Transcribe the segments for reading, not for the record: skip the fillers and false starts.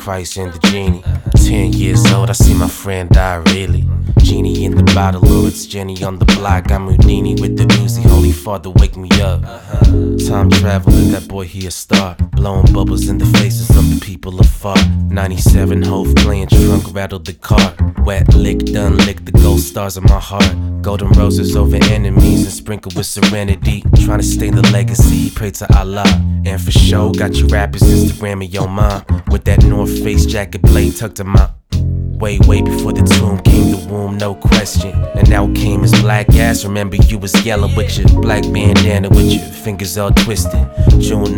Christ and the genie. 10 years old, I see my friend die really. Genie in the bottle, oh, it's Jenny on the block. I'm Houdini with the Uzi, Holy Father, wake me up. Time traveler, that boy, he a star. Blowing bubbles in the faces of the people afar. 97 Hove playing trunk, rattled the car. Wet lick, done lick, the gold stars in my heart. Golden roses over enemies and sprinkled with serenity. Trying to stay the legacy, pray to Allah. And for sure, got you rappers Instagramming your mom. With that North Face jacket blade tucked in my way before the tomb came the womb, no question. And now came his black ass. Remember you was yellow with your black bandana with your fingers all twisted. June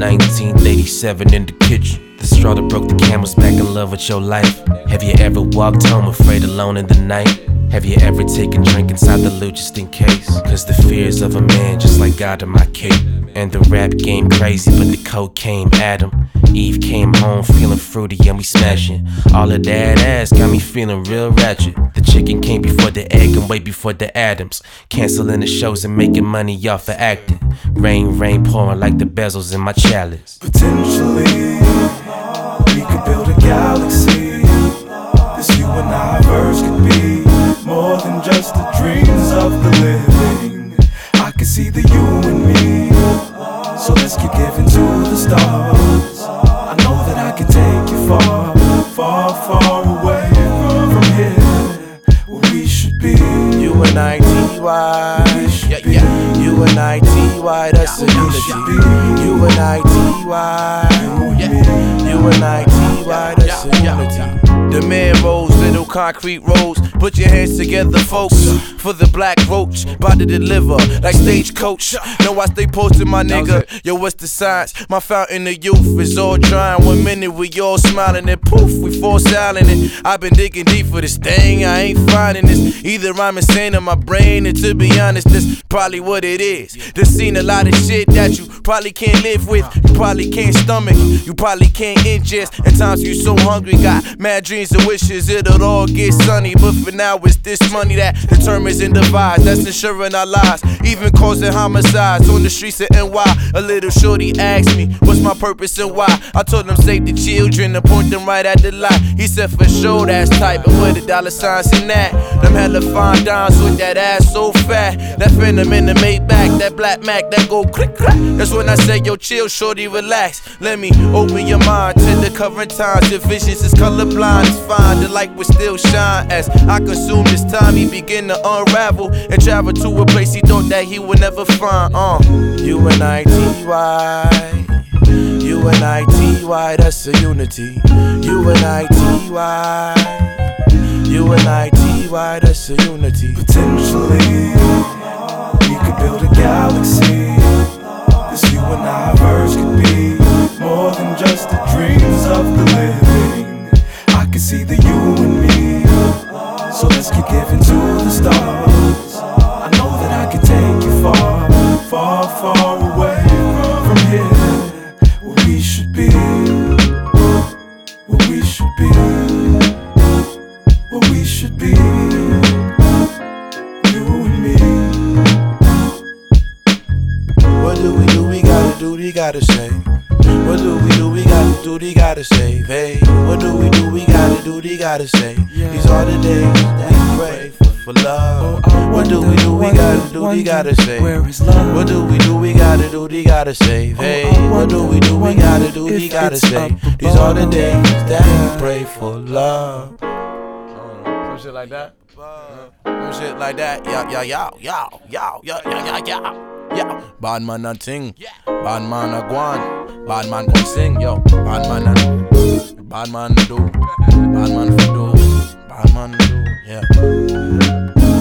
1987 in the kitchen. The straw that broke the camel's back, in love with your life. Have you ever walked home afraid alone in the night? Have you ever taken drink inside the loot just in case? Cause the fears of a man just like God in my cape. And the rap game crazy, but the coke came Adam. Eve came home feeling fruity and we smashing. All of that ass got me feeling real ratchet. The chicken came before the egg and way before the Adams. Canceling the shows and making money off of acting. Rain pouring like the bezels in my chalice. Potentially, we could build a galaxy. This you and I verse could be more than just the dreams of the living. I can see the you and me, so let's keep giving to the stars. I know that I can take you far, far, far away from here, where we should be. You and I, T.Y. You and I, T.Y. That's a unity. You and I, T.Y. You and I, T.Y. That's a unity. The man rolls, little concrete roads. Put your hands together, folks, for the black roach. About to deliver, like stagecoach. Know I stay posted, my nigga. Yo, what's the science? My fountain of youth is all drying. 1 minute we all smiling, and poof, we fall silent. And I've been digging deep for this thing, I ain't finding this. Either I'm insane in my brain, and to be honest, that's probably what it is. Just seen a lot of shit that you probably can't live with. You probably can't stomach, you probably can't ingest. At times you so hungry, got mad dreams and wishes it'll all get sunny. But for now it's this money that determines and divides, that's ensuring our lives, even causing homicides on the streets of NY. A little shorty asked me, what's my purpose and why? I told him save the children and point them right at the light. He said for sure that's tight, but where the dollar signs in that? Them hella fine dimes with that ass so fat. That Phantom in the Maybach, that Black Mac, that go click clack. That's when I say yo chill shorty relax. Let me open your mind to the current times. Your visions is colorblind, it's fine. The light will still shine as I consume this time. He begin to unravel and travel to a place he thought that he would never find. You and I, T.Y. You and I, T.Y. That's a unity. You and I, T.Y. You and I, T.Y. That's a unity. Potentially, we could build a galaxy. This you and I verse could be more than just the dreams of the living. I can see the you and me, so let's keep giving to the stars. I know that I can take you far, far, far away from here, where we should be, where we should be, where we should be, you and me. What do? We gotta do, we gotta say. What do? We gotta do, we gotta save. Hey, what do? We gotta do, we gotta say. These are the days that we pray for love. What do? We gotta do, we gotta say. What do? We gotta do, we gotta save. Hey, what do? We gotta do, we gotta say. These are the days that we pray for love. Some shit like that. Some shit like that. Yeah. Bad man a ting, bad man a guan, bad man gon' sing, yo. Bad man a do, bad man for do, bad man do, yeah.